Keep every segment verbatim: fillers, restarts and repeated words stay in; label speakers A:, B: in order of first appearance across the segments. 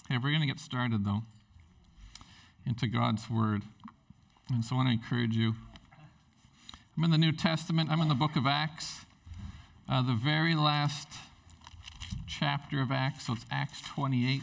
A: Hey, we're going to get started, though, into God's Word. And so I want to encourage you. I'm in the New Testament. I'm in the book of Acts, uh, the very last chapter of Acts. So it's Acts twenty-eight.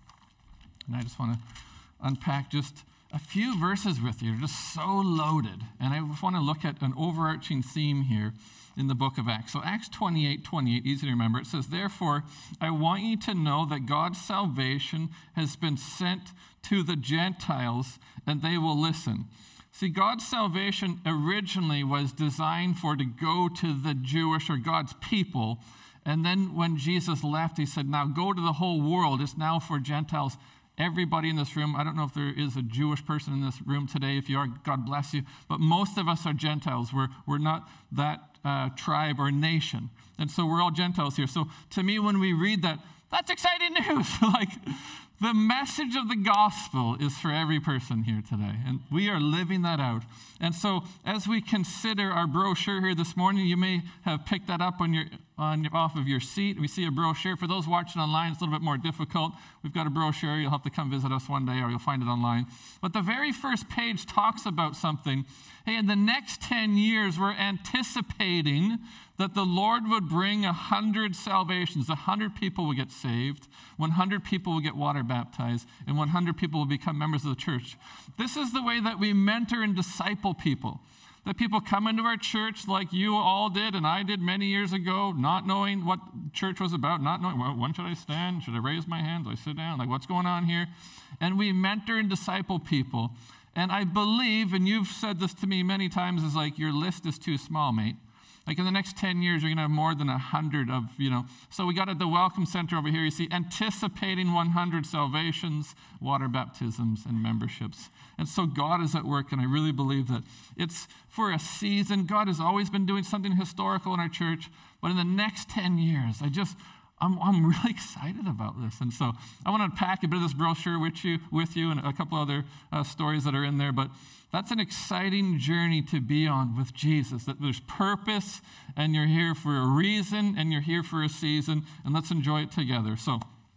A: And I just want to unpack just a few verses with you. They're just so loaded. And I just want to look at an overarching theme here in the book of Acts. So Acts twenty-eight, twenty-eight, easy to remember. It says, "Therefore, I want you to know that God's salvation has been sent to the Gentiles, and they will listen." See, God's salvation originally was designed for to go to the Jewish or God's people. And then when Jesus left, he said, now go to the whole world. It's now for Gentiles. Everybody in this room, I don't know if there is a Jewish person in this room today. If you are, God bless you. But most of us are Gentiles. We're, we're not that uh, tribe or nation. And so we're all Gentiles here. So to me, when we read that, that's exciting news. Like, the message of the gospel is for every person here today. And we are living that out. And so as we consider our brochure here this morning, you may have picked that up on your on off of your seat. We see a brochure. For those watching online, it's a little bit more difficult. We've got a brochure. You'll have to come visit us one day, or you'll find it online. But the very first page talks about something. Hey, in the next ten years, we're anticipating that the Lord would bring a hundred salvations. A hundred people will get saved. one hundred people will get water baptized. And one hundred people will become members of the church. This is the way that we mentor and disciple people. That people come into our church like you all did and I did many years ago, not knowing what church was about, not knowing, well, when should I stand? Should I raise my hand? Do I sit down? Like, what's going on here? And we mentor and disciple people. And I believe, and you've said this to me many times, is like, your list is too small, mate. Like, in the next ten years, you're going to have more than one hundred of, you know. So we got at the Welcome Center over here, you see, anticipating one hundred salvations, water baptisms, and memberships. And so God is at work, and I really believe that it's for a season. God has always been doing something historical in our church, but in the next ten years, I just, I'm, I'm really excited about this. And so I want to unpack a bit of this brochure with you, with you and a couple other uh, stories that are in there, but that's an exciting journey to be on with Jesus, that there's purpose, and you're here for a reason, and you're here for a season, and let's enjoy it together. So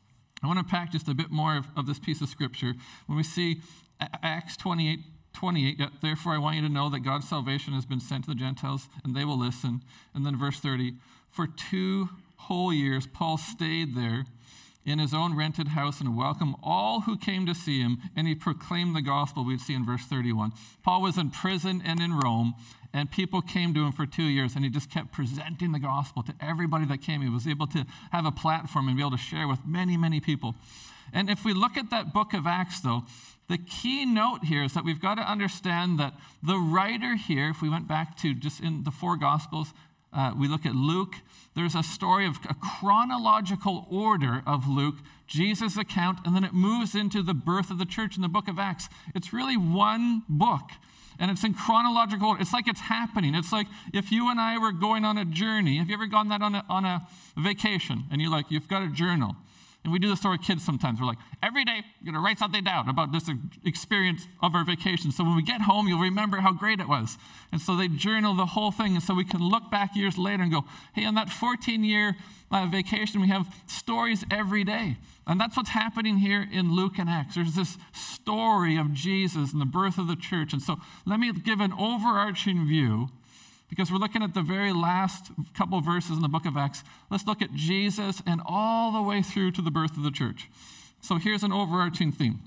A: I want to unpack just a bit more of, of this piece of Scripture. When we see Acts twenty-eight, twenty-eight, "Therefore I want you to know that God's salvation has been sent to the Gentiles, and they will listen." And then verse thirty, "For two whole years Paul stayed there in his own rented house and welcomed all who came to see him, and he proclaimed the gospel." We'd see in verse thirty-one. Paul was in prison and in Rome, and people came to him for two years, and he just kept presenting the gospel to everybody that came. He was able to have a platform and be able to share with many, many people. And if we look at that book of Acts, though, the key note here is that we've got to understand that the writer here, if we went back to just in the four Gospels, uh, we look at Luke, there's a story of a chronological order of Luke, Jesus' account, and then it moves into the birth of the church in the book of Acts. It's really one book, and it's in chronological order. It's like it's happening. It's like if you and I were going on a journey. Have you ever gone that on a, on a vacation, and you're like, you've got a journal? And we do this to our kids sometimes. We're like, every day, you're going to write something down about this experience of our vacation. So when we get home, you'll remember how great it was. And so they journal the whole thing. And so we can look back years later and go, hey, on that fourteen-year uh, vacation, we have stories every day. And that's what's happening here in Luke and Acts. There's this story of Jesus and the birth of the church. And so let me give an overarching view, because we're looking at the very last couple of verses in the book of Acts. Let's look at Jesus and all the way through to the birth of the church. So here's an overarching theme.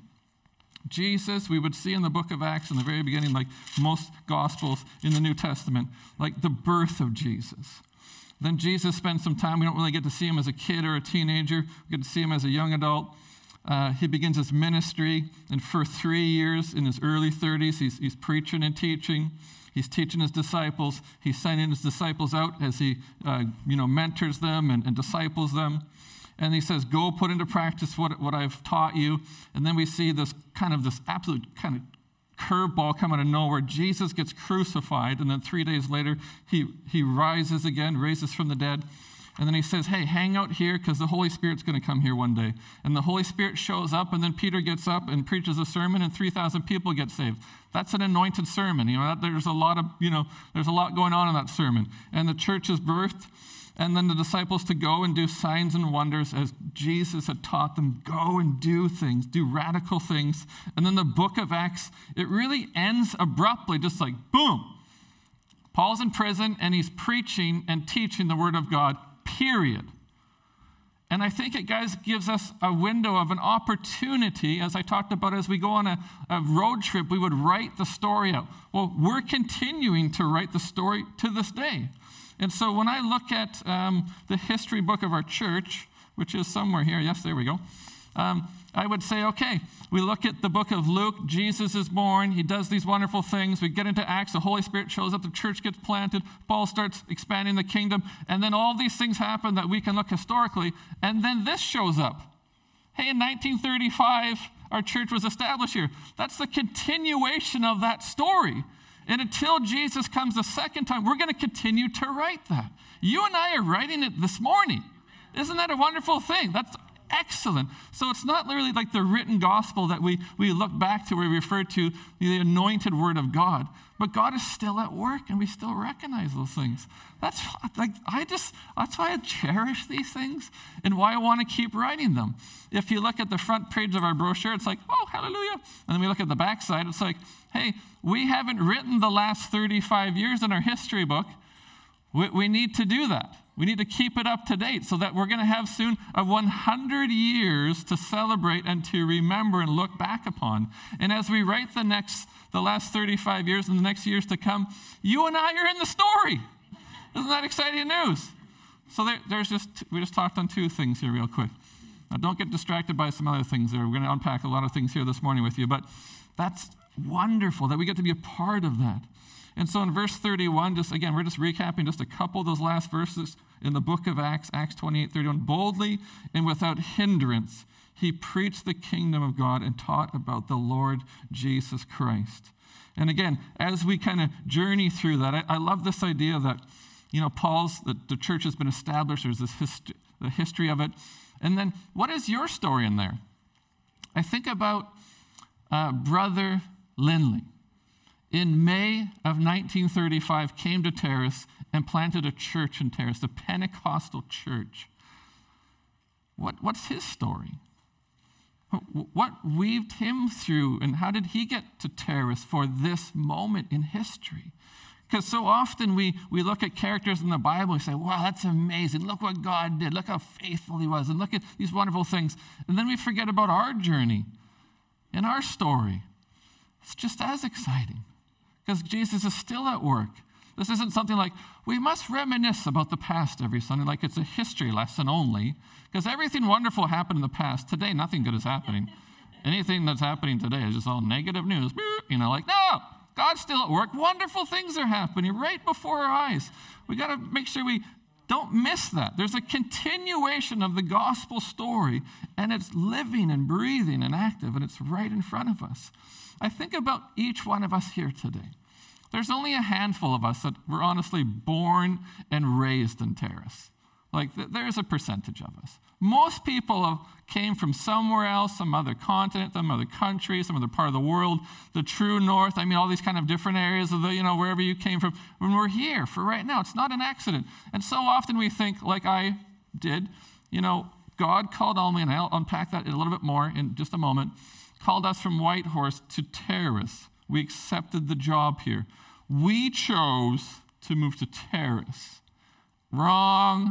A: Jesus, we would see in the book of Acts in the very beginning, like most Gospels in the New Testament, like the birth of Jesus. Then Jesus spends some time. We don't really get to see him as a kid or a teenager. We get to see him as a young adult. Uh, he begins his ministry, and for three years in his early thirties, he's, he's preaching and teaching. He's teaching his disciples. He's sending his disciples out as he, uh, you know, mentors them and, and disciples them. And he says, go put into practice what, what I've taught you. And then we see this kind of this absolute kind of curveball come out of nowhere. Jesus gets crucified, and then three days later, he, he rises again, raises from the dead. And then he says, hey, hang out here because the Holy Spirit's going to come here one day. And the Holy Spirit shows up, and then Peter gets up and preaches a sermon, and three thousand people get saved. That's an anointed sermon. You know, there's a lot of, you know, there's a lot going on in that sermon. And the church is birthed. And then the disciples to go and do signs and wonders as Jesus had taught them. Go and do things, do radical things. And then the book of Acts, it really ends abruptly, just like boom. Paul's in prison and he's preaching and teaching the word of God, period. And I think it, guys, gives us a window of an opportunity, as I talked about, as we go on a, a road trip, we would write the story out. Well, we're continuing to write the story to this day. And so when I look at um, the history book of our church, which is somewhere here, yes, there we go, um, I would say, okay, we look at the book of Luke, Jesus is born, he does these wonderful things, we get into Acts, the Holy Spirit shows up, the church gets planted, Paul starts expanding the kingdom, and then all these things happen that we can look historically, and then this shows up. Hey, in nineteen thirty-five, our church was established here. That's the continuation of that story. And until Jesus comes the second time, we're going to continue to write that. You and I are writing it this morning. Isn't that a wonderful thing? That's excellent. So it's not literally like the written gospel that we, we look back to, where we refer to the anointed word of God. But God is still at work, and we still recognize those things. That's like I just that's why I cherish these things and why I want to keep writing them. If you look at the front page of our brochure, it's like, oh, hallelujah. And then we look at the back side, it's like, hey, we haven't written the last thirty-five years in our history book. We, we need to do that. We need to keep it up to date so that we're going to have soon a one hundred years to celebrate and to remember and look back upon. And as we write the next, the last thirty-five years and the next years to come, you and I are in the story. Isn't that exciting news? So there, there's just, we just talked on two things here real quick. Now don't get distracted by some other things there. We're going to unpack a lot of things here this morning with you, but that's wonderful that we get to be a part of that. And so in verse thirty-one, just again, we're just recapping just a couple of those last verses in the book of Acts, Acts twenty-eight, thirty-one. Boldly and without hindrance, he preached the kingdom of God and taught about the Lord Jesus Christ. And again, as we kind of journey through that, I, I love this idea that, you know, Paul's, the, the church has been established, there's this history, the history of it. And then what is your story in there? I think about uh, Brother Lindley. In May of nineteen thirty-five, came to Terrace and planted a church in Terrace, the Pentecostal church. What, what's his story? What weaved him through, and how did he get to Terrace for this moment in history? Because so often we, we look at characters in the Bible and say, wow, that's amazing. Look what God did. Look how faithful he was. And look at these wonderful things. And then we forget about our journey and our story. It's just as exciting because Jesus is still at work. This isn't something like, we must reminisce about the past every Sunday, like it's a history lesson only, because everything wonderful happened in the past. Today, nothing good is happening. Anything that's happening today is just all negative news. You know, like, no, God's still at work. Wonderful things are happening right before our eyes. We got to make sure we don't miss that. There's a continuation of the gospel story, and it's living and breathing and active, and it's right in front of us. I think about each one of us here today. There's only a handful of us that were honestly born and raised in Terrace. Like, th- there's a percentage of us. Most people have, came from somewhere else, some other continent, some other country, some other part of the world, the true north, I mean, all these kind of different areas of the, you know, wherever you came from. When we're here for right now, it's not an accident. And so often we think, like I did, you know, God called Alma, and I'll unpack that a little bit more in just a moment, called us from Whitehorse to Terrace. We accepted the job here. We chose to move to Terrace. Wrong.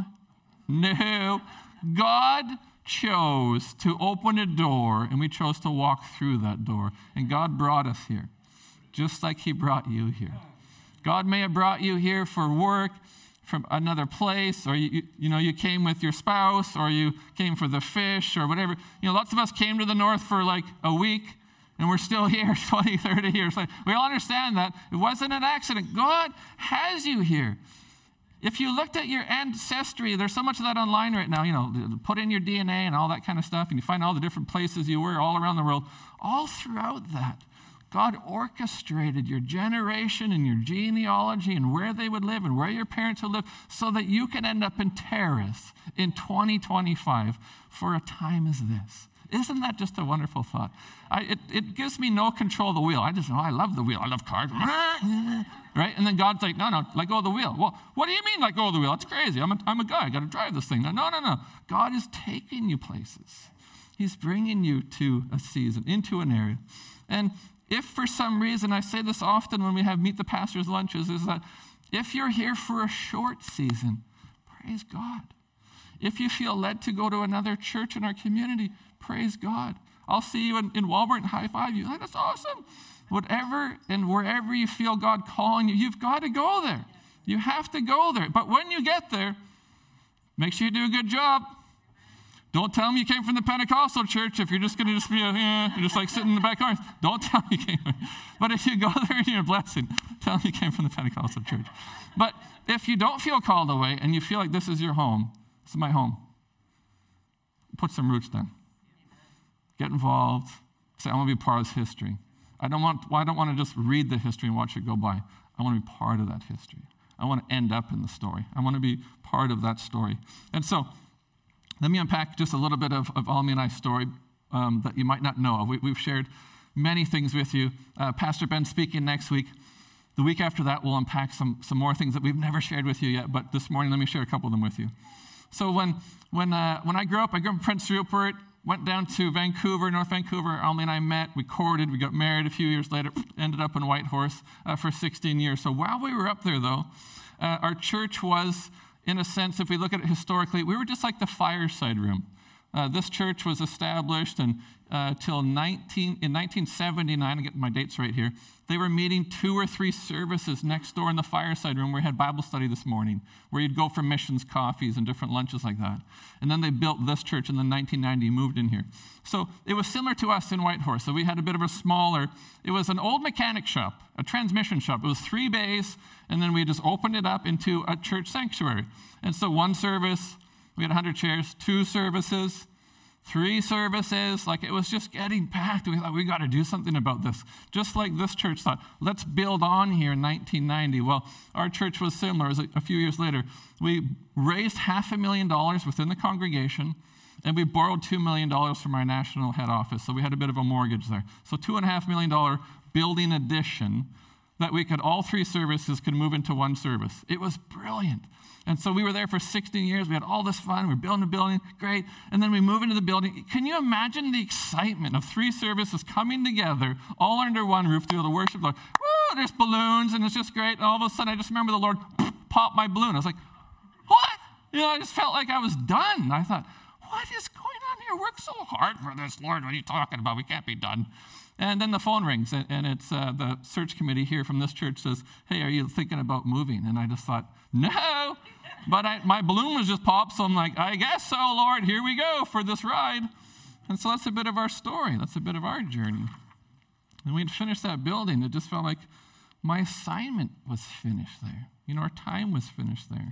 A: No. God chose to open a door, and we chose to walk through that door. And God brought us here, just like he brought you here. God may have brought you here for work from another place, or you, you know, you came with your spouse, or you came for the fish, or whatever. You know, lots of us came to the north for like a week, and we're still here twenty, thirty years later. We all understand that. It wasn't an accident. God has you here. If you looked at your ancestry, there's so much of that online right now, you know, put in your D N A and all that kind of stuff, and you find all the different places you were all around the world. All throughout that, God orchestrated your generation and your genealogy and where they would live and where your parents would live so that you can end up in Terrace in twenty twenty-five for a time as this. Isn't that just a wonderful thought? I, it, it gives me no control of the wheel. I just know, I love the wheel. I love cars. Right? And then God's like, no, no, let go of the wheel. Well, what do you mean let go of the wheel? That's crazy. I'm a, I'm a guy. I got to drive this thing. No, no, no, no. God is taking you places. He's bringing you to a season, into an area. And if for some reason, I say this often when we have Meet the Pastors lunches, is that if you're here for a short season, praise God. If you feel led to go to another church in our community, praise God. I'll see you in, in Walmart and high five you. Like, that's awesome. Whatever and wherever you feel God calling you, you've got to go there. You have to go there. But when you get there, make sure you do a good job. Don't tell them you came from the Pentecostal church if you're just going to just be, a, eh, you're just like sitting in the back garden. Don't tell them you came. But if you go there and you're a blessing, tell them you came from the Pentecostal church. But if you don't feel called away and you feel like this is your home, this is my home, put some roots down. Get involved. Say, I want to be part of this history. I don't want, well, I don't want to just read the history and watch it go by. I want to be part of that history. I want to end up in the story. I want to be part of that story. And so, let me unpack just a little bit of, of Almi and I's story um, that you might not know of. We, we've shared many things with you. Uh, Pastor Ben speaking next week. The week after that, we'll unpack some, some more things that we've never shared with you yet, but this morning, let me share a couple of them with you. So when when uh, when I grew up, I grew up in Prince Rupert, went down to Vancouver, North Vancouver. Almi and I met, we courted, we got married a few years later, ended up in Whitehorse uh, for sixteen years. So while we were up there, though, uh, our church was, in a sense, if we look at it historically, we were just like the fireside room. Uh, this church was established and, uh, till nineteen, in nineteen seventy-nine, I get my dates right here, they were meeting two or three services next door in the fireside room where we had Bible study this morning, where you'd go for missions coffees and different lunches like that. And then they built this church in the nineteen ninety, moved in here. So it was similar to us in Whitehorse. So we had a bit of a smaller, it was an old mechanic shop, a transmission shop. It was three bays, and then we just opened it up into a church sanctuary. And so one service, we had one hundred chairs, two services, three services, like it was just getting packed. We thought, we got to do something about this. Just like this church thought, let's build on here in nineteen ninety. Well, our church was similar. It was a, a few years later. We raised half a million dollars within the congregation, and we borrowed two million dollars from our national head office. So we had a bit of a mortgage there. So two and a half million dollar building addition that we could, all three services could move into one service. It was brilliant. And so we were there for sixteen years. We had all this fun. We were building a building. Great. And then we move into the building. Can you imagine the excitement of three services coming together, all under one roof through the worship? Like, woo, there's balloons, and it's just great. And all of a sudden, I just remember the Lord popped my balloon. I was like, what? You know, I just felt like I was done. I thought, what is going on here? Worked so hard for this, Lord. What are you talking about? We can't be done. And then the phone rings, and it's uh, the search committee here from this church says, hey, are you thinking about moving? And I just thought, no. But I, my balloon was just popped, so I'm like, I guess so, Lord. Here we go for this ride. And so that's a bit of our story. That's a bit of our journey. And we'd finished that building. It just felt like my assignment was finished there. You know, our time was finished there.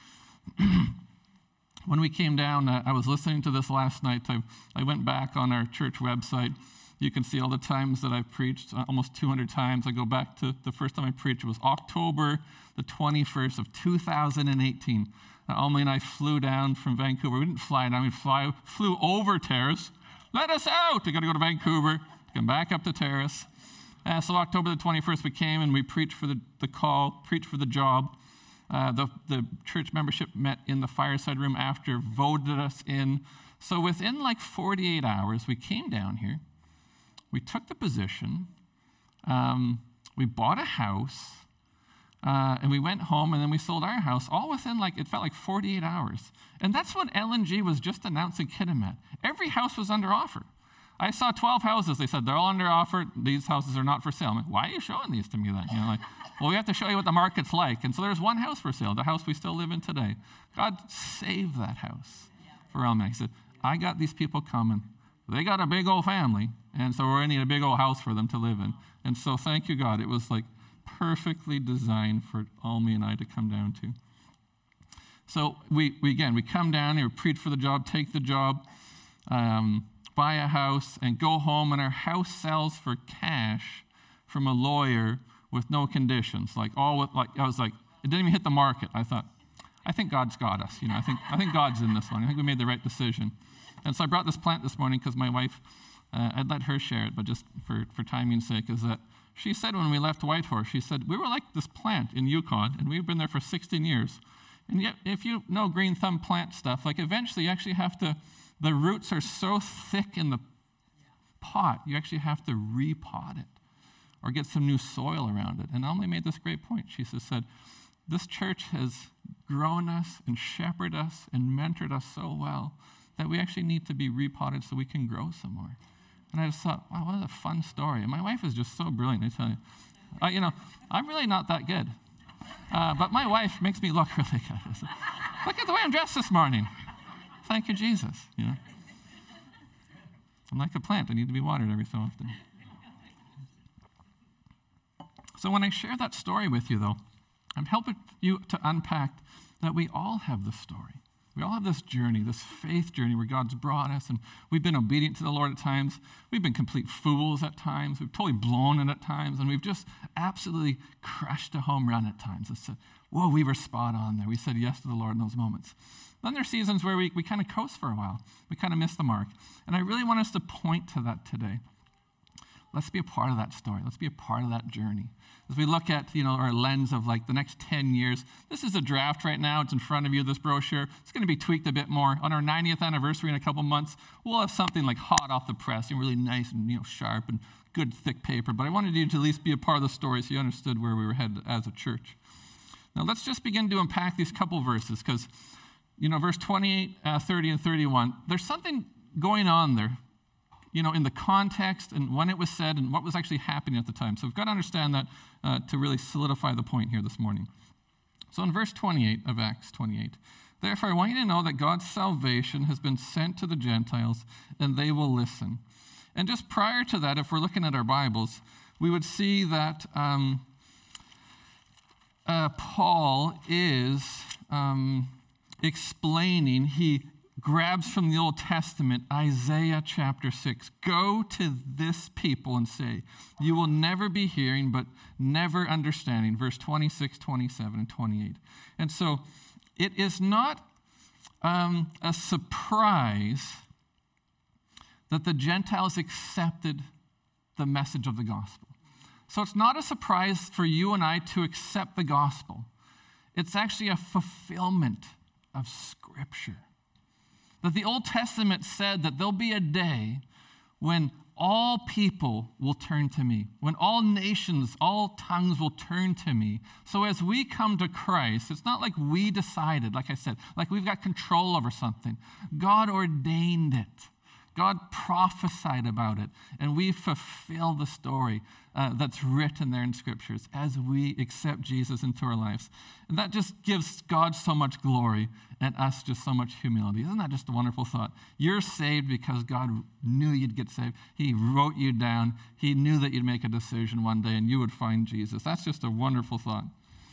A: When we came down, uh, I was listening to this last night. I, I went back on our church website. You can see all the times that I've preached, almost two hundred times. I go back to the first time I preached. It was October the twenty-first of two thousand eighteen. Uh, Almi and I flew down from Vancouver. We didn't fly down. We fly, flew over Terrace. Let us out. We got to go to Vancouver, come back up to Terrace. Uh, so October the twenty-first, we came and we preached for the, the call, preached for the job. Uh, the, the church membership met in the fireside room after, voted us in. So within like forty-eight hours, we came down here. We took the position, um, we bought a house, uh, and we went home, and then we sold our house, all within, like, it felt like forty-eight hours. And that's when L N G was just announcing Kitimat. Every house was under offer. I saw twelve houses. They said, they're all under offer. These houses are not for sale. I'm like, why are you showing these to me then? You know, like, well, we have to show you what the market's like. And so there's one house for sale, the house we still live in today. God saved that house for Almi. He said, I got these people coming. They got a big old family, and so we're going to need a big old house for them to live in. And so thank you, God. It was like perfectly designed for Almi and I to come down to. So we, we again, we come down here, preach for the job, take the job, um, buy a house, and go home, and our house sells for cash from a lawyer with no conditions. Like all, with, like I was like, it didn't even hit the market. I thought, I think God's got us. You know, I think I think God's in this one. I think we made the right decision. And so I brought this plant this morning because my wife, uh, I'd let her share it, but just for, for timing's sake, is that she said when we left Whitehorse, she said, we were like this plant in Yukon, and we've been there for sixteen years. And yet, if you know green thumb plant stuff, like eventually you actually have to, the roots are so thick in the pot, you actually have to repot it or get some new soil around it. And Emily made this great point. She just said, this church has grown us and shepherded us and mentored us so well that we actually need to be repotted so we can grow some more. And I just thought, wow, what a fun story. And my wife is just so brilliant, I tell you. Uh, you know, I'm really not that good. Uh, but my wife makes me look really good. So, look at the way I'm dressed this morning. Thank you, Jesus. You know, I'm like a plant. I need to be watered every so often. So when I share that story with you, though, I'm helping you to unpack that we all have this story. We all have this journey, this faith journey where God's brought us, and we've been obedient to the Lord at times. We've been complete fools at times. We've totally blown it at times, and we've just absolutely crushed a home run at times and said, whoa, we were spot on there. We said yes to the Lord in those moments. Then there are seasons where we, we kind of coast for a while. We kind of miss the mark. And I really want us to point to that today. Let's be a part of that story. Let's be a part of that journey. As we look at, you know, our lens of like the next ten years, this is a draft right now. It's in front of you, this brochure. It's going to be tweaked a bit more. On our ninetieth anniversary in a couple months, we'll have something like hot off the press and really nice and, you know, sharp and good thick paper. But I wanted you to at least be a part of the story so you understood where we were headed as a church. Now let's just begin to unpack these couple verses because, you know, verse twenty-eight, uh, thirty, and thirty-one, there's something going on there, you know, in the context and when it was said and what was actually happening at the time. So we've got to understand that uh, to really solidify the point here this morning. So in verse twenty-eight of Acts twenty-eight, therefore I want you to know that God's salvation has been sent to the Gentiles and they will listen. And just prior to that, if we're looking at our Bibles, we would see that um, uh, Paul is um, explaining, he grabs from the Old Testament, Isaiah chapter six. Go to this people and say, you will never be hearing, but never understanding. Verse twenty-six, twenty-seven, and twenty-eight. And so it is not um, a surprise that the Gentiles accepted the message of the gospel. So it's not a surprise for you and I to accept the gospel. It's actually a fulfillment of Scripture. That the Old Testament said that there'll be a day when all people will turn to me, when all nations, all tongues will turn to me. So as we come to Christ, it's not like we decided, like I said, like we've got control over something. God ordained it. God prophesied about it, and we fulfill the story uh, that's written there in Scriptures as we accept Jesus into our lives. And that just gives God so much glory and us just so much humility. Isn't that just a wonderful thought? You're saved because God knew you'd get saved. He wrote you down. He knew that you'd make a decision one day and you would find Jesus. That's just a wonderful thought.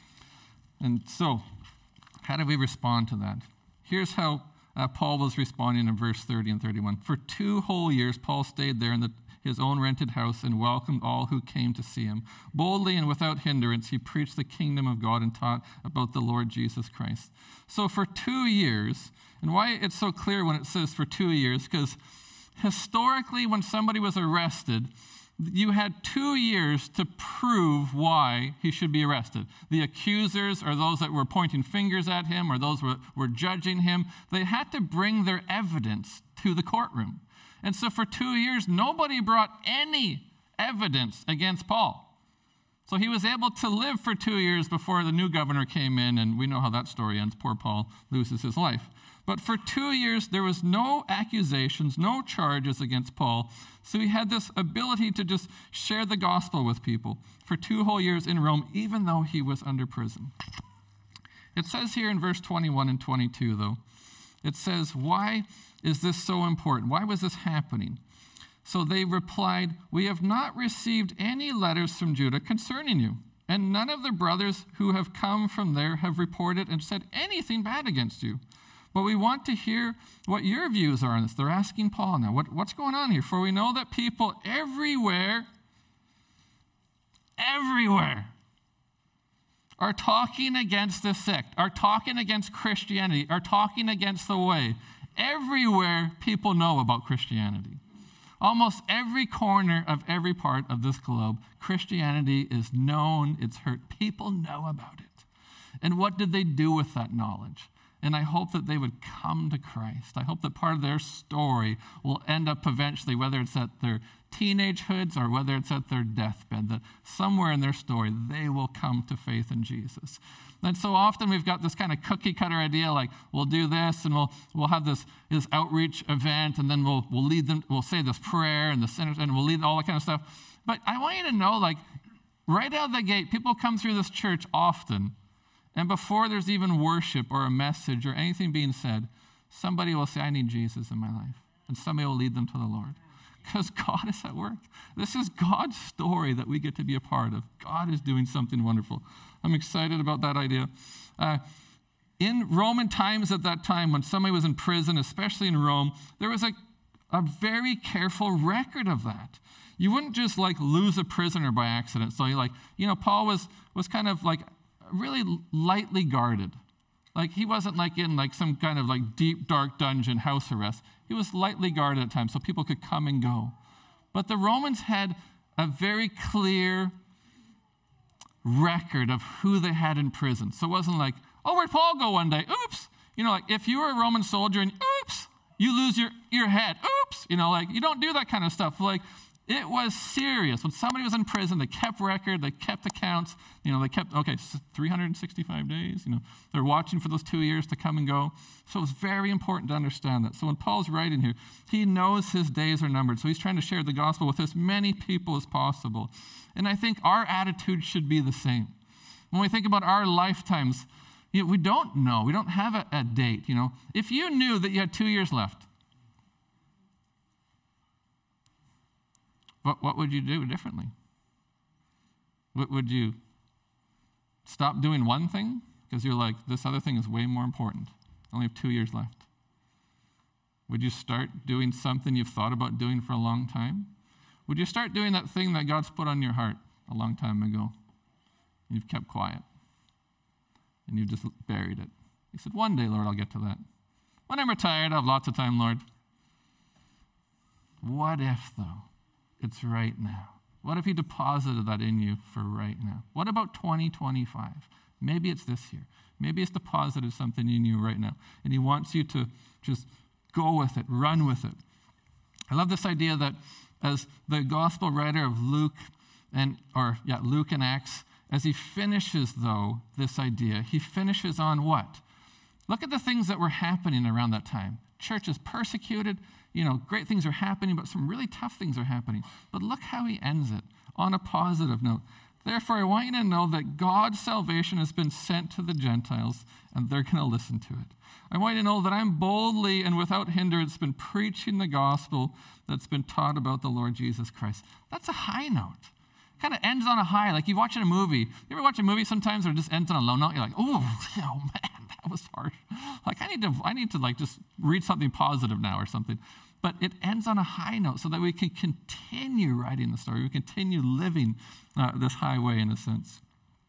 A: And so, how do we respond to that? Here's how Uh, Paul was responding in verse thirty and thirty-one. For two whole years, Paul stayed there in the, his own rented house and welcomed all who came to see him. Boldly and without hindrance, he preached the kingdom of God and taught about the Lord Jesus Christ. So for two years, and why it's so clear when it says for two years, because historically when somebody was arrested, you had two years to prove why he should be arrested. The accusers, or those that were pointing fingers at him, or those who were, were judging him, they had to bring their evidence to the courtroom. And so for two years, nobody brought any evidence against Paul. So he was able to live for two years before the new governor came in, and we know how that story ends. Poor Paul loses his life. But for two years, there was no accusations, no charges against Paul. So he had this ability to just share the gospel with people for two whole years in Rome, even though he was under prison. It says here in verse twenty-one and twenty-two, though, it says, why is this so important? Why was this happening? So they replied, we have not received any letters from Judah concerning you, and none of the brothers who have come from there have reported and said anything bad against you. But we want to hear what your views are on this. They're asking Paul now, what, what's going on here? For we know that people everywhere, everywhere, are talking against this sect, are talking against Christianity, are talking against the way. everywhere people know about Christianity. Almost every corner of every part of this globe, Christianity is known, it's heard. People know about it. And what did they do with that knowledge? And I hope that they would come to Christ. I hope that part of their story will end up eventually, whether it's at their teenagehoods or whether it's at their deathbed, that somewhere in their story, they will come to faith in Jesus. And so often we've got this kind of cookie cutter idea, like we'll do this and we'll we'll have this, this outreach event, and then we'll we'll lead them, we'll say this prayer and the sinners, and we'll lead all that kind of stuff. But I want you to know, like, right out of the gate, people come through this church often, and before there's even worship or a message or anything being said, somebody will say, I need Jesus in my life. And somebody will lead them to the Lord. Because God is at work. This is God's story that we get to be a part of. God is doing something wonderful. I'm excited about that idea. Uh, in Roman times at that time, when somebody was in prison, especially in Rome, there was a, a very careful record of that. You wouldn't just like lose a prisoner by accident. So you like, you know, Paul was was kind of like really lightly guarded. Like he wasn't like in like some kind of like deep, dark dungeon house arrest. He was lightly guarded at times so people could come and go. But the Romans had a very clear record of who they had in prison. So it wasn't like, oh, where'd Paul go one day? Oops. You know, like if you were a Roman soldier and oops, you lose your, your head. Oops. You know, like you don't do that kind of stuff. Like it was serious. When somebody was in prison, they kept record, they kept accounts. You know, they kept, okay, three hundred sixty-five days. You know, they're watching for those two years to come and go. So it's very important to understand that. So when Paul's writing here, he knows his days are numbered. So he's trying to share the gospel with as many people as possible. And I think our attitude should be the same. When we think about our lifetimes, you know, we don't know. We don't have a, a date, you know. If you knew that you had two years left, What, what would you do differently? What, would you stop doing one thing because you're like, this other thing is way more important? I only have two years left. Would you start doing something you've thought about doing for a long time? Would you start doing that thing that God's put on your heart a long time ago? And you've kept quiet. And you've just buried it. You said, one day, Lord, I'll get to that. When I'm retired, I'll have lots of time, Lord. What if, though? It's right now. What if he deposited that in you for right now? What about twenty twenty-five? Maybe it's this year. Maybe it's deposited something in you right now. And he wants you to just go with it, run with it. I love this idea that as the gospel writer of Luke, and or yeah, Luke and Acts, as he finishes, though, this idea, he finishes on what? Look at the things that were happening around that time. Church is persecuted. You know, great things are happening, but some really tough things are happening. But look how he ends it on a positive note. Therefore, I want you to know that God's salvation has been sent to the Gentiles, and they're going to listen to it. I want you to know that I'm boldly and without hindrance been preaching the gospel that's been taught about the Lord Jesus Christ. That's a high note. Kind of ends on a high. Like you're watching a movie. You ever watch a movie sometimes where it just ends on a low note? You're like, oh, oh man, that was harsh. Like I need to, I need to like just read something positive now or something. But it ends on a high note so that we can continue writing the story. We continue living uh, this highway in a sense.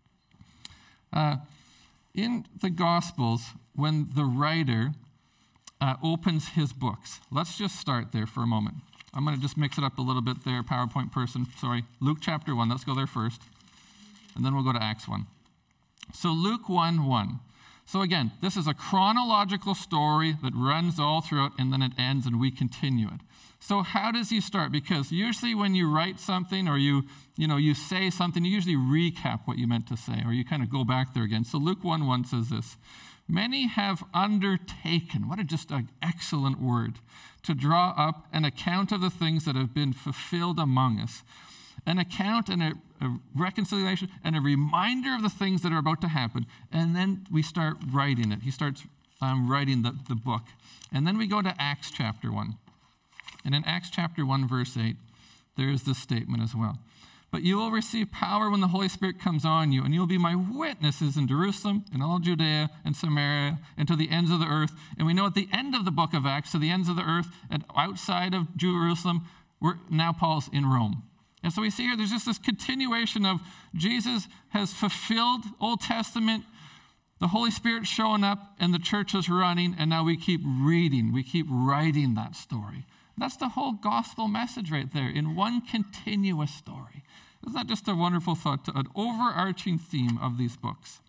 A: Uh, in the Gospels, when the writer uh, opens his books, let's just start there for a moment. I'm going to just mix it up a little bit there, PowerPoint person. Sorry, Luke chapter one. Let's go there first. And then we'll go to Acts one. So Luke one one. So again, this is a chronological story that runs all throughout and then it ends and we continue it. So how does he start? Because usually when you write something or you, you know, you say something, you usually recap what you meant to say or you kind of go back there again. So Luke one one says this, many have undertaken, what a just an excellent word, to draw up an account of the things that have been fulfilled among us. An account and a, a reconciliation and a reminder of the things that are about to happen. And then we start writing it. He starts um, writing the, the book. And then we go to Acts chapter one. And in Acts chapter one, verse eight, there is this statement as well. But you will receive power when the Holy Spirit comes on you, and you will be my witnesses in Jerusalem, in all Judea and Samaria, and to the ends of the earth. And we know at the end of the book of Acts, to the ends of the earth, and outside of Jerusalem, we're, now Paul's in Rome. And so we see here there's just this continuation of Jesus has fulfilled Old Testament The Holy Spirit showing up and the church is running, and now we keep reading, we keep writing that story. That's the whole gospel message right there in one continuous story. Isn't that just a wonderful thought, an overarching theme of these books?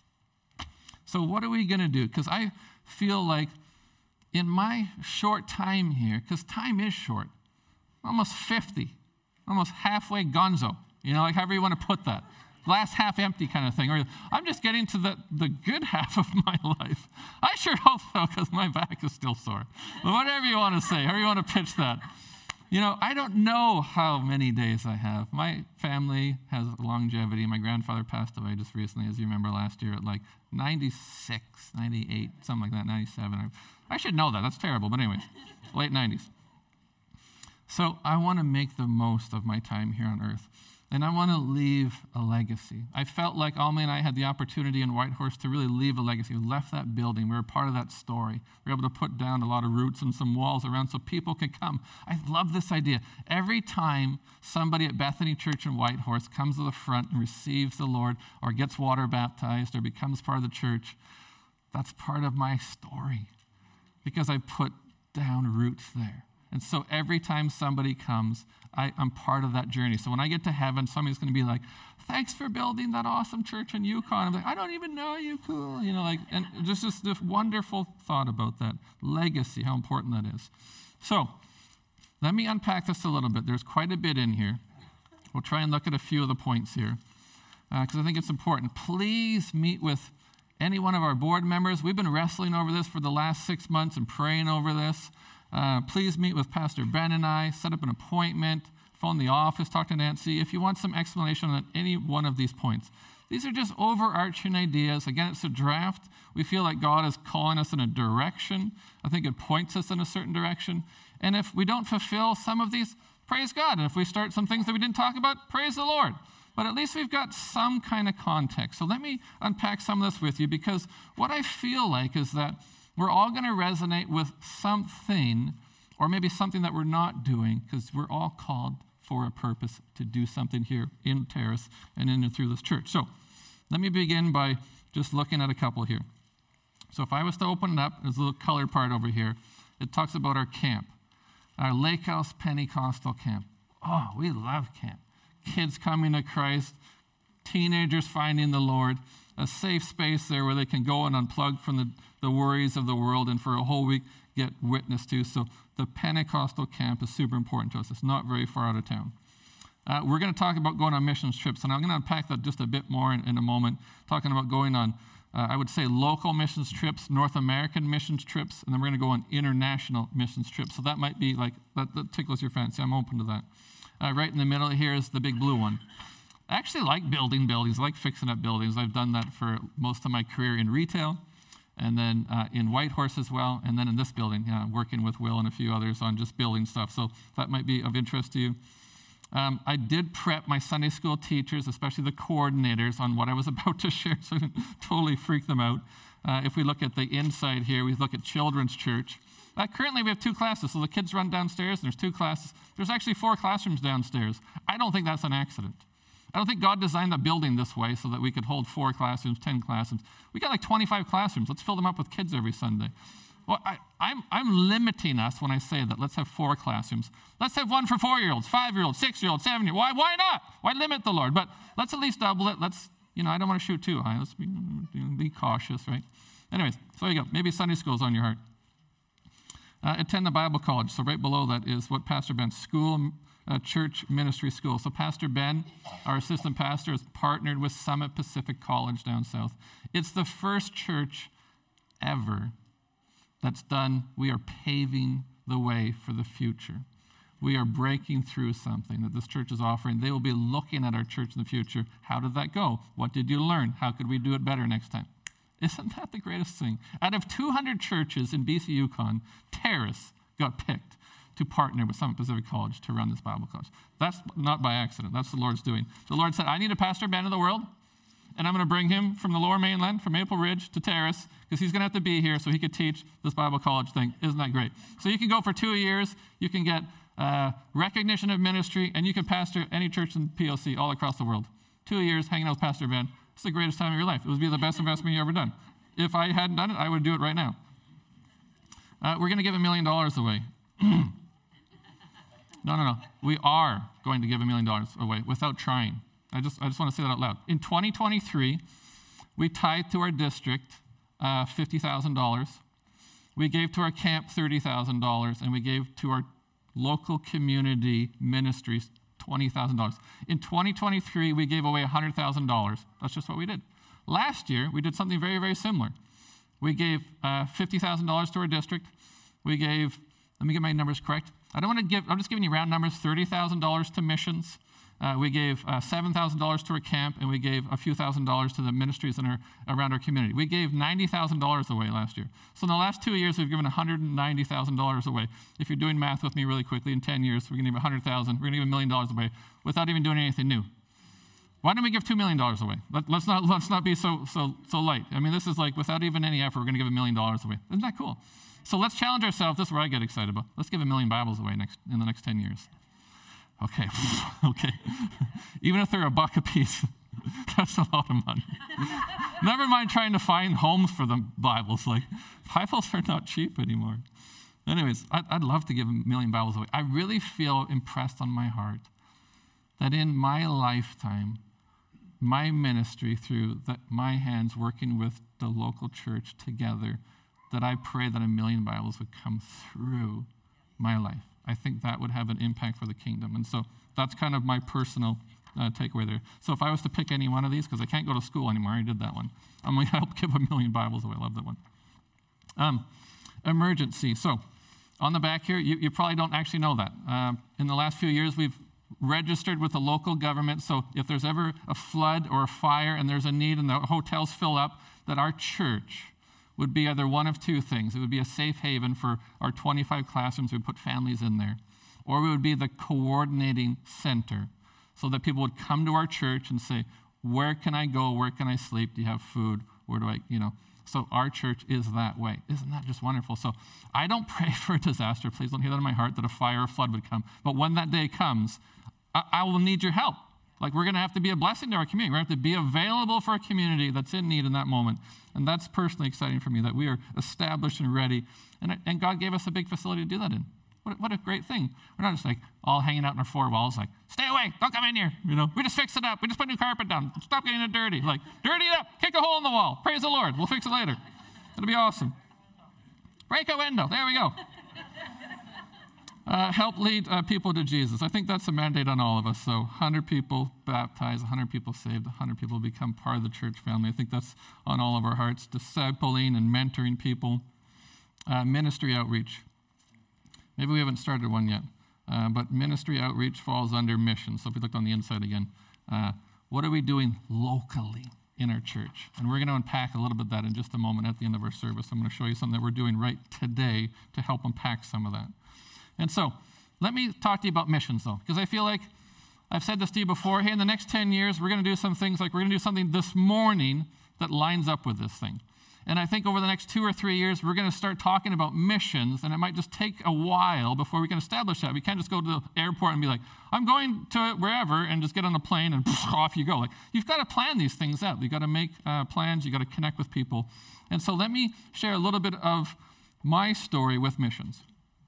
A: So what are we going to do? Because I feel like in my short time here, because time is short, almost fifty, almost halfway gonzo, you know, like however you want to put that. Glass half empty kind of thing. Or I'm just getting to the, the good half of my life. I sure hope so, because my back is still sore. But whatever you want to say, however you want to pitch that. You know, I don't know how many days I have. My family has longevity. My grandfather passed away just recently, as you remember, last year at like ninety-six, ninety-eight, something like that, ninety-seven. I should know that. That's terrible. But anyways, late nineties. So I want to make the most of my time here on earth. And I want to leave a legacy. I felt like Alma and I had the opportunity in Whitehorse to really leave a legacy. We left that building. We were part of that story. We were able to put down a lot of roots and some walls around so people could come. I love this idea. Every time somebody at Bethany Church in Whitehorse comes to the front and receives the Lord or gets water baptized or becomes part of the church, that's part of my story because I put down roots there. And so every time somebody comes, I, I'm part of that journey. So when I get to heaven, somebody's going to be like, thanks for building that awesome church in Yukon. I'm like, I don't even know you, cool. You know, like, and just this, this wonderful thought about that legacy, how important that is. So let me unpack this a little bit. There's quite a bit in here. We'll try and look at a few of the points here because uh, I think it's important. Please meet with any one of our board members. We've been wrestling over this for the last six months and praying over this. Uh, please meet with Pastor Ben and I, set up an appointment, phone the office, talk to Nancy, if you want some explanation on any one of these points. These are just overarching ideas. Again, it's a draft. We feel like God is calling us in a direction. I think it points us in a certain direction. And if we don't fulfill some of these, praise God. And if we start some things that we didn't talk about, praise the Lord. But at least we've got some kind of context. So let me unpack some of this with you, because what I feel like is that we're all going to resonate with something, or maybe something that we're not doing, because we're all called for a purpose to do something here in Terrace and in and through this church. So let me begin by just looking at a couple here. So if I was to open it up, there's a little colored part over here. It talks about our camp, our Lake House Pentecostal camp. Oh, we love camp. Kids coming to Christ, teenagers finding the Lord, a safe space there where they can go and unplug from the, the worries of the world and for a whole week get witness to. So the Pentecostal camp is super important to us. It's not very far out of town. Uh, we're going to talk about going on missions trips, and I'm going to unpack that just a bit more in, in a moment, talking about going on, uh, I would say, local missions trips, North American missions trips, and then we're going to go on international missions trips. So that might be like, that, that tickles your fancy. I'm open to that. Uh, right in the middle here is the big blue one. I actually like building buildings. I like fixing up buildings. I've done that for most of my career in retail, and then uh, in Whitehorse as well, and then in this building, yeah, working with Will and a few others on just building stuff. So that might be of interest to you. Um, I did prep my Sunday school teachers, especially the coordinators, on what I was about to share, so I didn't totally freak them out. Uh, if we look at the inside here, we look at Children's Church. Uh, currently, we have two classes, so the kids run downstairs, and there's two classes. There's actually four classrooms downstairs. I don't think that's an accident. I don't think God designed the building this way so that we could hold four classrooms, ten classrooms. We got like twenty-five classrooms. Let's fill them up with kids every Sunday. Well, I, I'm, I'm limiting us when I say that. Let's have four classrooms. Let's have one for four-year-olds, five-year-olds, six-year-olds, seven-year-olds. Why, why not? Why limit the Lord? But let's at least double it. Let's, you know, I don't want to shoot too high. Let's be, be cautious, right? Anyways, so there you go. Maybe Sunday school's on your heart. Uh, attend the Bible college. So right below that is what Pastor Ben's school, uh, church ministry school. So Pastor Ben, our assistant pastor, is partnered with Summit Pacific College down south. It's the first church ever that's done. We are paving the way for the future. We are breaking through something that this church is offering. They will be looking at our church in the future. How did that go? What did you learn? How could we do it better next time? Isn't that the greatest thing? Out of two hundred churches in B C Yukon, Terrace got picked to partner with Summit Pacific College to run this Bible college. That's not by accident. That's the Lord's doing. The Lord said, I need a Pastor Ben in the world, and I'm going to bring him from the Lower Mainland, from Maple Ridge to Terrace, because he's going to have to be here so he could teach this Bible college thing. Isn't that great? So you can go for two years. You can get uh, recognition of ministry, and you can pastor any church in P O C all across the world. Two years hanging out with Pastor Ben. It's the greatest time of your life. It would be the best investment you've ever done. If I hadn't done it, I would do it right now. Uh, we're going to give a million dollars away. no, no, no. We are going to give a million dollars away without trying. I just, I just want to say that out loud. In twenty twenty-three, we tithed to our district uh, fifty thousand dollars. We gave to our camp thirty thousand dollars, and we gave to our local community ministries twenty thousand dollars. In twenty twenty-three, we gave away one hundred thousand dollars. That's just what we did. Last year, we did something very, very similar. We gave uh, fifty thousand dollars to our district. We gave, let me get my numbers correct. I don't want to give, I'm just giving you round numbers, thirty thousand dollars to missions. Uh, we gave uh, seven thousand dollars to our camp, and we gave a few thousand dollars to the ministries in our, around our community. We gave ninety thousand dollars away last year. So in the last two years, we've given one hundred ninety thousand dollars away. If you're doing math with me really quickly, in ten years, we're going to give one hundred thousand dollars. We're going to give a million dollars away without even doing anything new. Why don't we give two million dollars away? Let, let's not let's not be so so so light. I mean, this is like without even any effort, we're going to give a million dollars away. Isn't that cool? So let's challenge ourselves. This is where I get excited about. Let's give a million Bibles away next in the next ten years. Okay, okay. Even if they're a buck a piece, that's a lot of money. Never mind trying to find homes for the Bibles. Like, Bibles are not cheap anymore. Anyways, I'd, I'd love to give a million Bibles away. I really feel impressed on my heart that in my lifetime, my ministry through the, my hands working with the local church together, that I pray that a million Bibles would come through my life. I think that would have an impact for the kingdom. And so that's kind of my personal uh, takeaway there. So if I was to pick any one of these, because I can't go to school anymore, I did that one. I'm going to help give a million Bibles away. I love that one. Um, emergency. So on the back here, you, you probably don't actually know that. Uh, in the last few years, we've registered with the local government. So if there's ever a flood or a fire and there's a need and the hotels fill up, that our church would be either one of two things. It would be a safe haven for our twenty-five classrooms. We'd put families in there. Or we would be the coordinating center so that people would come to our church and say, where can I go? Where can I sleep? Do you have food? Where do I, you know? So our church is that way. Isn't that just wonderful? So I don't pray for a disaster. Please don't hear that in my heart that a fire or flood would come. But when that day comes, I, I will need your help. Like, we're going to have to be a blessing to our community. We're going to have to be available for a community that's in need in that moment. And that's personally exciting for me, that we are established and ready. And, and God gave us a big facility to do that in. What, what a great thing. We're not just like all hanging out in our four walls like, stay away, don't come in here. You know, we just fixed it up. We just put new carpet down. Stop getting it dirty. Like, dirty it up. Kick a hole in the wall. Praise the Lord. We'll fix it later. It'll be awesome. Break a window. There we go. Uh, help lead uh, people to Jesus. I think that's a mandate on all of us. So one hundred people baptized, one hundred people saved, one hundred people become part of the church family. I think that's on all of our hearts. Discipling and mentoring people. Uh, ministry outreach. Maybe we haven't started one yet, uh, but ministry outreach falls under mission. So if we looked on the inside again, uh, what are we doing locally in our church? And we're going to unpack a little bit of that in just a moment at the end of our service. I'm going to show you something that we're doing right today to help unpack some of that. And so, let me talk to you about missions, though, because I feel like I've said this to you before. Hey, in the next ten years, we're going to do some things like we're going to do something this morning that lines up with this thing. And I think over the next two or three years, we're going to start talking about missions, and it might just take a while before we can establish that. We can't just go to the airport and be like, I'm going to wherever, and just get on the plane and off you go. Like, you've got to plan these things out. You've got to make uh, plans. You've got to connect with people. And so let me share a little bit of my story with missions.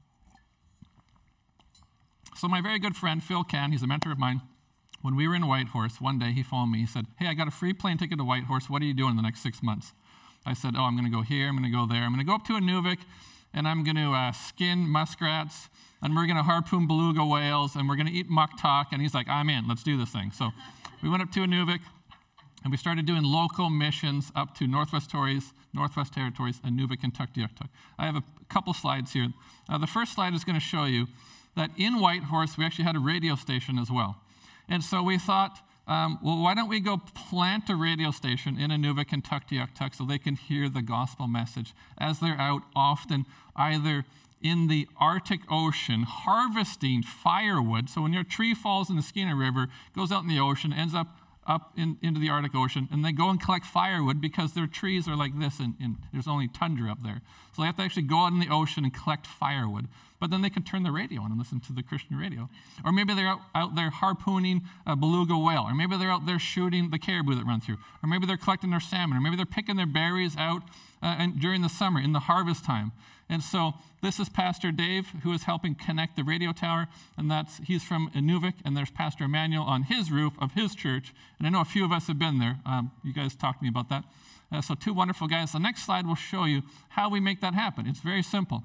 A: So my very good friend, Phil Can, he's a mentor of mine. When we were in Whitehorse, one day he phoned me. He said, hey, I got a free plane ticket to Whitehorse. What are you doing in the next six months? I said, oh, I'm going to go here. I'm going to go there. I'm going to go up to Inuvik, and I'm going to uh, skin muskrats, and we're going to harpoon beluga whales, and we're going to eat muktak. And he's like, I'm in. Let's do this thing. So we went up to Inuvik, and we started doing local missions up to Northwest Territories, Northwest Territories, Inuvik, and Tuktoyaktuk. I have a couple slides here. Uh, the first slide is going to show you that in Whitehorse, we actually had a radio station as well. And so we thought, um, well, why don't we go plant a radio station in Inuvik and Tuktoyaktuk so they can hear the gospel message as they're out often either in the Arctic Ocean harvesting firewood. So when your tree falls in the Skeena River, goes out in the ocean, ends up up in, into the Arctic Ocean, and they go and collect firewood because their trees are like this, and, and there's only tundra up there. So they have to actually go out in the ocean and collect firewood. but then they can turn the radio on and listen to the Christian radio. Or maybe they're out, out there harpooning a beluga whale, or maybe they're out there shooting the caribou that run through, or maybe they're collecting their salmon, or maybe they're picking their berries out uh, and during the summer in the harvest time. And so this is Pastor Dave, who is helping connect the radio tower, and that's he's from Inuvik, and there's Pastor Emmanuel on his roof of his church, and I know a few of us have been there. Um, you guys talked to me about that. Uh, so two wonderful guys. The next slide will show you how we make that happen. It's very simple.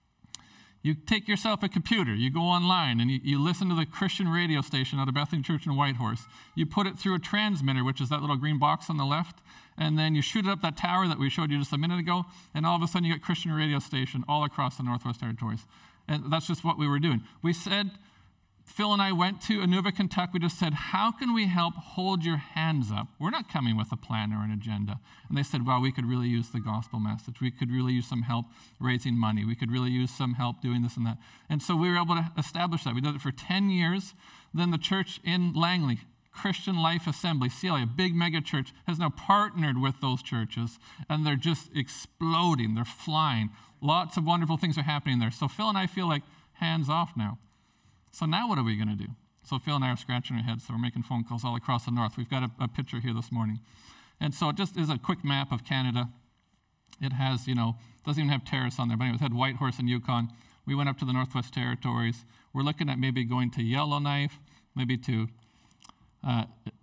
A: You take yourself a computer, you go online, and you, you listen to the Christian radio station out of Bethany Church in Whitehorse. You put it through a transmitter, which is that little green box on the left, and then you shoot it up that tower that we showed you just a minute ago, and all of a sudden you get Christian radio station all across the Northwest Territories. And that's just what we were doing. We said, Phil and I went to Inuvik, Kentucky. We just said, how can we help hold your hands up? We're not coming with a plan or an agenda. And they said, well, we could really use the gospel message. We could really use some help raising money. We could really use some help doing this and that. And so we were able to establish that. We did it for ten years. Then the church in Langley, Christian Life Assembly, C L A, a big mega church, has now partnered with those churches, and they're just exploding. They're flying. Lots of wonderful things are happening there. So Phil and I feel like hands off now. So now what are we going to do? So Phil and I are scratching our heads, so we're making phone calls all across the north. We've got a, a picture here this morning. And so it just is a quick map of Canada. It has, you know, doesn't even have terrace on there, but anyway, it had Whitehorse and Yukon. We went up to the Northwest Territories. We're looking at maybe going to Yellowknife, maybe to uh,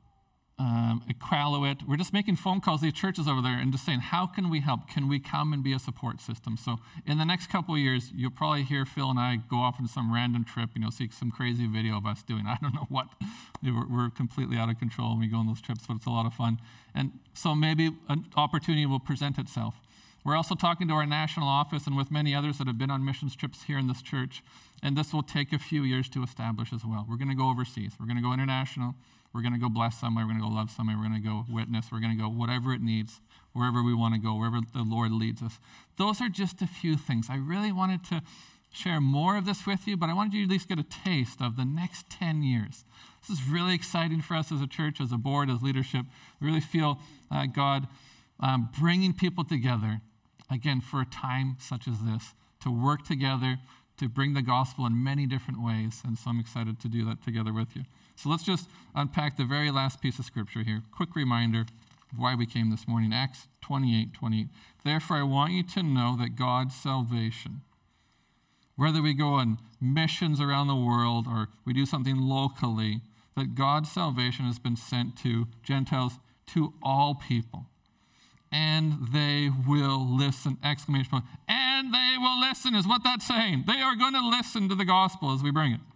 A: um, Iqaluit. We're just making phone calls to these churches over there and just saying, how can we help? Can we come and be a support system? So in the next couple of years, you'll probably hear Phil and I go off on some random trip, you know, see some crazy video of us doing, I don't know what. We're, we're completely out of control when we go on those trips, but it's a lot of fun. And so maybe an opportunity will present itself. We're also talking to our national office and with many others that have been on missions trips here in this church, and this will take a few years to establish as well. We're going to go overseas. We're going to go international. We're going to go bless somebody. We're going to go love somebody. We're going to go witness. We're going to go whatever it needs, wherever we want to go, wherever the Lord leads us. Those are just a few things. I really wanted to share more of this with you, but I wanted you to at least get a taste of the next ten years. This is really exciting for us as a church, as a board, as leadership. We really feel uh, God um, bringing people together, again, for a time such as this, to work together, to bring the gospel in many different ways. And so I'm excited to do that together with you. So let's just unpack the very last piece of scripture here. Quick reminder of why we came this morning. Acts twenty-eight twenty-eight. Therefore, I want you to know that God's salvation, whether we go on missions around the world or we do something locally, that God's salvation has been sent to Gentiles, to all people. And they will listen, exclamation point. And they will listen is what that's saying. They are going to listen to the gospel as we bring it.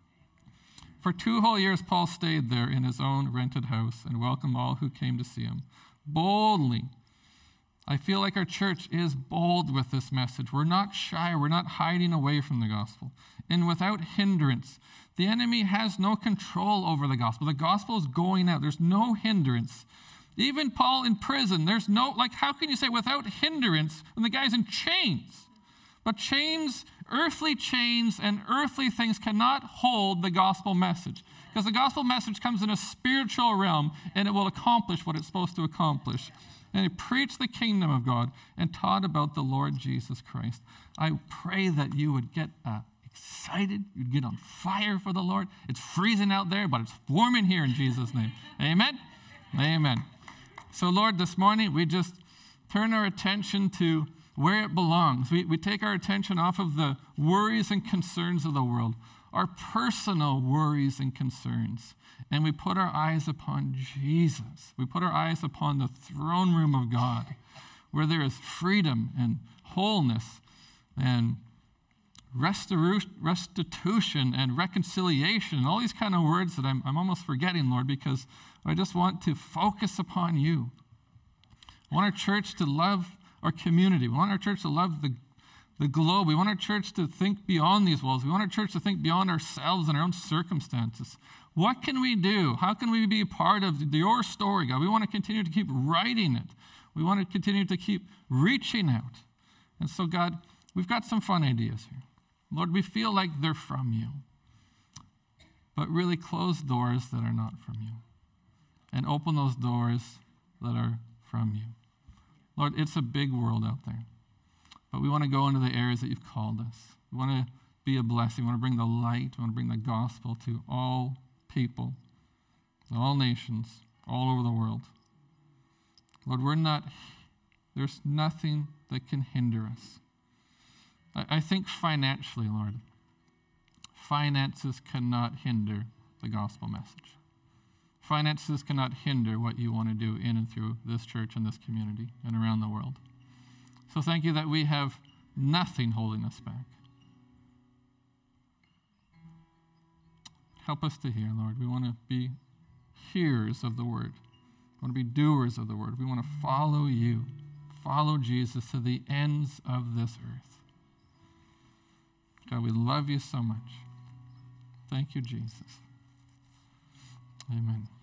A: For two whole years, Paul stayed there in his own rented house and welcomed all who came to see him. Boldly. I feel like our church is bold with this message. We're not shy. We're not hiding away from the gospel. And without hindrance, the enemy has no control over the gospel. The gospel is going out. There's no hindrance. Even Paul in prison, there's no, like, how can you say without hindrance when the guy's in chains? But chains, earthly chains and earthly things cannot hold the gospel message. Because the gospel message comes in a spiritual realm and it will accomplish what it's supposed to accomplish. And he preached the kingdom of God and taught about the Lord Jesus Christ. I pray that you would get uh, excited, you'd get on fire for the Lord. It's freezing out there, but it's warm in here in Jesus' name. Amen? Amen. So Lord, this morning we just turn our attention to where it belongs. We, we take our attention off of the worries and concerns of the world, our personal worries and concerns, and we put our eyes upon Jesus. We put our eyes upon the throne room of God, where there is freedom and wholeness and restitution and reconciliation, and all these kind of words that I'm, I'm almost forgetting, Lord, because I just want to focus upon you. I want our church to love our community. We want our church to love the, the globe. We want our church to think beyond these walls. We want our church to think beyond ourselves and our own circumstances. What can we do? How can we be a part of your story, God? We want to continue to keep writing it. We want to continue to keep reaching out. And so, God, we've got some fun ideas here. Lord, we feel like they're from you, but really close doors that are not from you and open those doors that are from you. Lord, it's a big world out there, but we want to go into the areas that you've called us. We want to be a blessing. We want to bring the light. We want to bring the gospel to all people, all nations, all over the world. Lord, we're not, there's nothing that can hinder us. I, I think financially, Lord, finances cannot hinder the gospel message. Finances cannot hinder what you want to do in and through this church and this community and around the world. So thank you that we have nothing holding us back. Help us to hear, Lord. We want to be hearers of the word. We want to be doers of the word. We want to follow you, follow Jesus to the ends of this earth. God, we love you so much. Thank you, Jesus. Amen.